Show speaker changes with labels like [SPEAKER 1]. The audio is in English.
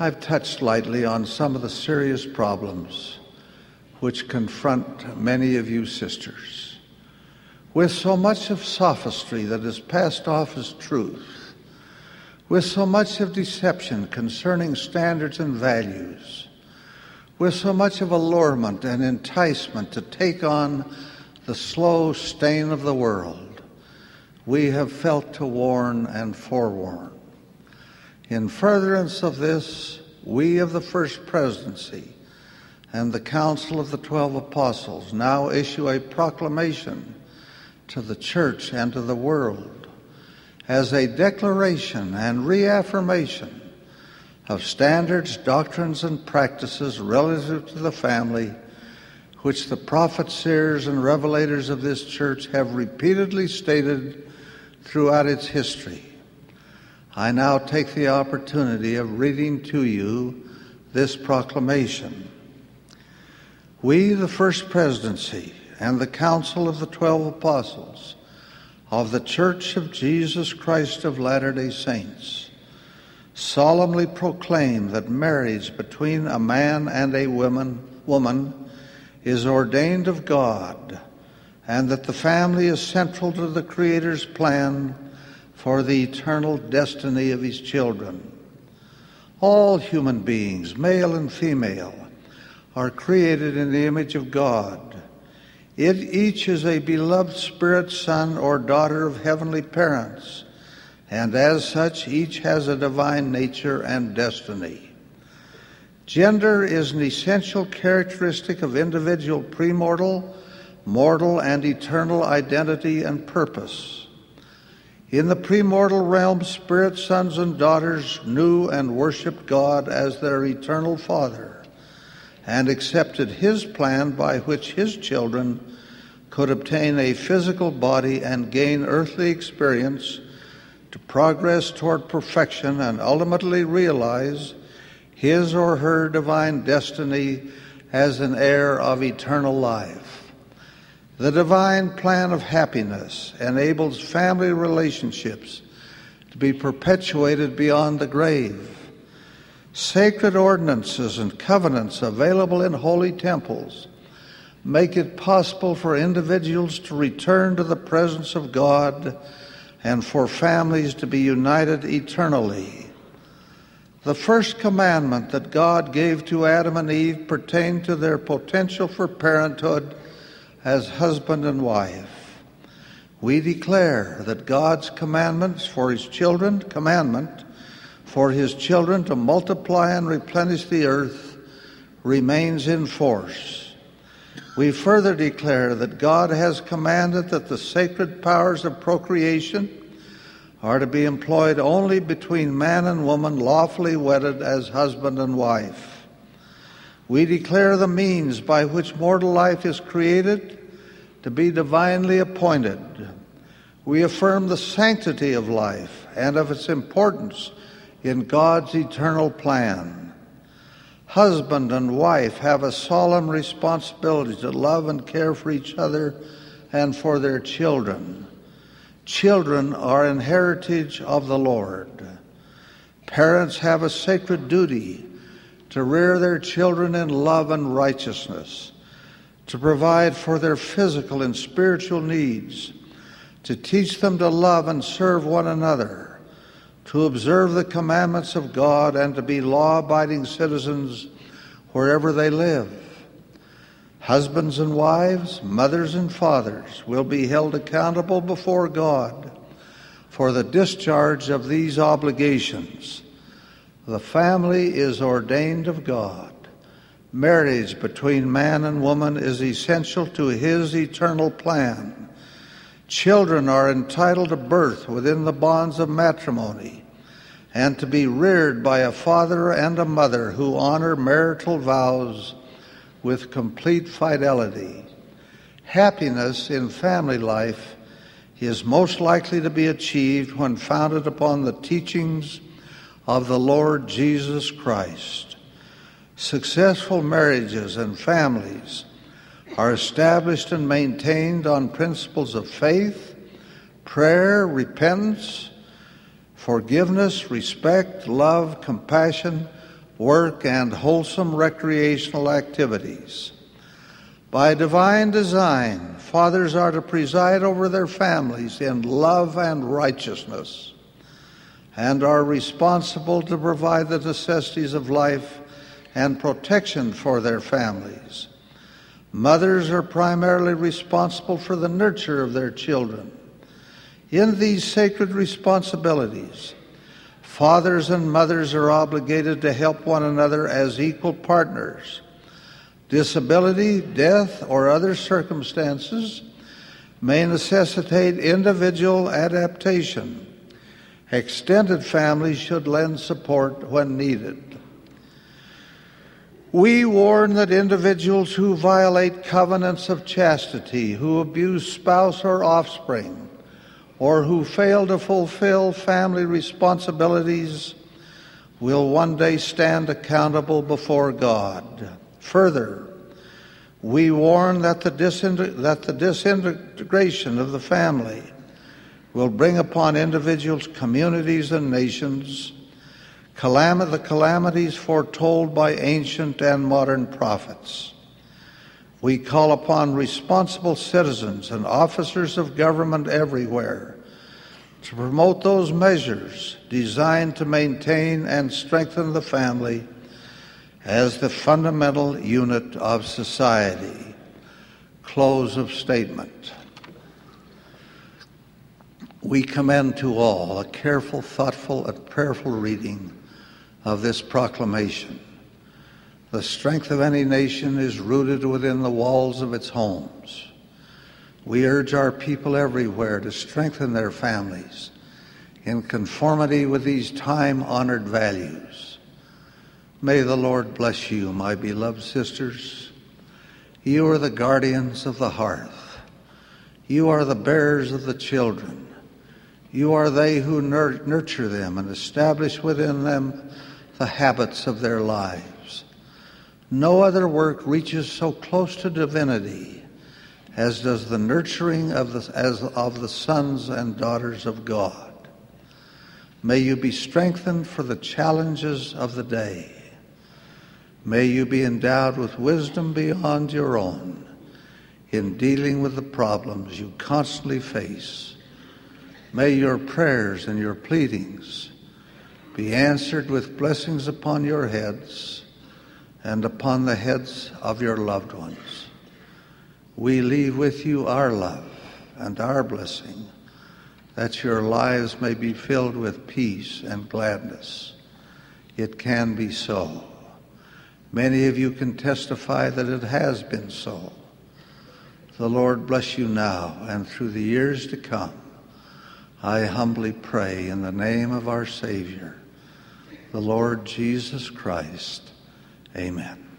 [SPEAKER 1] I've touched lightly on some of the serious problems which confront many of you sisters. With so much of sophistry that is passed off as truth, with so much of deception concerning standards and values, with so much of allurement and enticement to take on the slow stain of the world, we have felt to warn and forewarn. In furtherance of this, we of the First Presidency and the Council of the 12 Apostles now issue a proclamation to the Church and to the world as a declaration and reaffirmation of standards, doctrines, and practices relative to the family which the prophets, seers, and revelators of this church have repeatedly stated throughout its history. I now take the opportunity of reading to you this proclamation. We, the First Presidency and the Council of the 12 Apostles of the Church of Jesus Christ of Latter-day Saints, solemnly proclaim that marriage between a man and a woman is ordained of God, and that the family is central to the Creator's plan for the eternal destiny of his children. All human beings, male and female, are created in the image of God. Each is a beloved spirit son or daughter of heavenly parents, and as such, each has a divine nature and destiny. Gender is an essential characteristic of individual premortal, mortal, and eternal identity and purpose. In the premortal realm, spirit sons and daughters knew and worshiped God as their eternal Father and accepted His plan by which His children could obtain a physical body and gain earthly experience to progress toward perfection and ultimately realize his or her divine destiny as an heir of eternal life. The divine plan of happiness enables family relationships to be perpetuated beyond the grave. Sacred ordinances and covenants available in holy temples make it possible for individuals to return to the presence of God and for families to be united eternally. The first commandment that God gave to Adam and Eve pertained to their potential for parenthood as husband and wife. We declare that God's commandment for His children to multiply and replenish the earth remains in force. We further declare that God has commanded that the sacred powers of procreation are to be employed only between man and woman lawfully wedded as husband and wife. We declare the means by which mortal life is created to be divinely appointed. We affirm the sanctity of life and of its importance in God's eternal plan. Husband and wife have a solemn responsibility to love and care for each other and for their children. Children are an heritage of the Lord. Parents have a sacred duty to rear their children in love and righteousness, to provide for their physical and spiritual needs, to teach them to love and serve one another, to observe the commandments of God, and to be law-abiding citizens wherever they live. Husbands and wives, mothers and fathers will be held accountable before God for the discharge of these obligations. The family is ordained of God. Marriage between man and woman is essential to His eternal plan. Children are entitled to birth within the bonds of matrimony and to be reared by a father and a mother who honor marital vows with complete fidelity. Happiness in family life is most likely to be achieved when founded upon the teachings of the Lord Jesus Christ. Successful marriages and families are established and maintained on principles of faith, prayer, repentance, forgiveness, respect, love, compassion, work, and wholesome recreational activities. By divine design, fathers are to preside over their families in love and righteousness, and are responsible to provide the necessities of life and protection for their families. Mothers are primarily responsible for the nurture of their children. In these sacred responsibilities, fathers and mothers are obligated to help one another as equal partners. Disability, death, or other circumstances may necessitate individual adaptation. Extended families should lend support when needed. We warn that individuals who violate covenants of chastity, who abuse spouse or offspring, or who fail to fulfill family responsibilities will one day stand accountable before God. Further, we warn that the disintegration of the family will bring upon individuals, communities, and nations the calamities foretold by ancient and modern prophets. We call upon responsible citizens and officers of government everywhere to promote those measures designed to maintain and strengthen the family as the fundamental unit of society. Close of statement. We commend to all a careful, thoughtful, and prayerful reading of this proclamation. The strength of any nation is rooted within the walls of its homes. We urge our people everywhere to strengthen their families in conformity with these time-honored values. May the Lord bless you, my beloved sisters. You are the guardians of the hearth. You are the bearers of the children. You are they who nurture them and establish within them the habits of their lives. No other work reaches so close to divinity as does the nurturing of the sons and daughters of God. May you be strengthened for the challenges of the day. May you be endowed with wisdom beyond your own in dealing with the problems you constantly face. May your prayers and your pleadings be answered with blessings upon your heads and upon the heads of your loved ones. We leave with you our love and our blessing, that your lives may be filled with peace and gladness. It can be so. Many of you can testify that it has been so. The Lord bless you now and through the years to come. I humbly pray in the name of our Savior, the Lord Jesus Christ. Amen.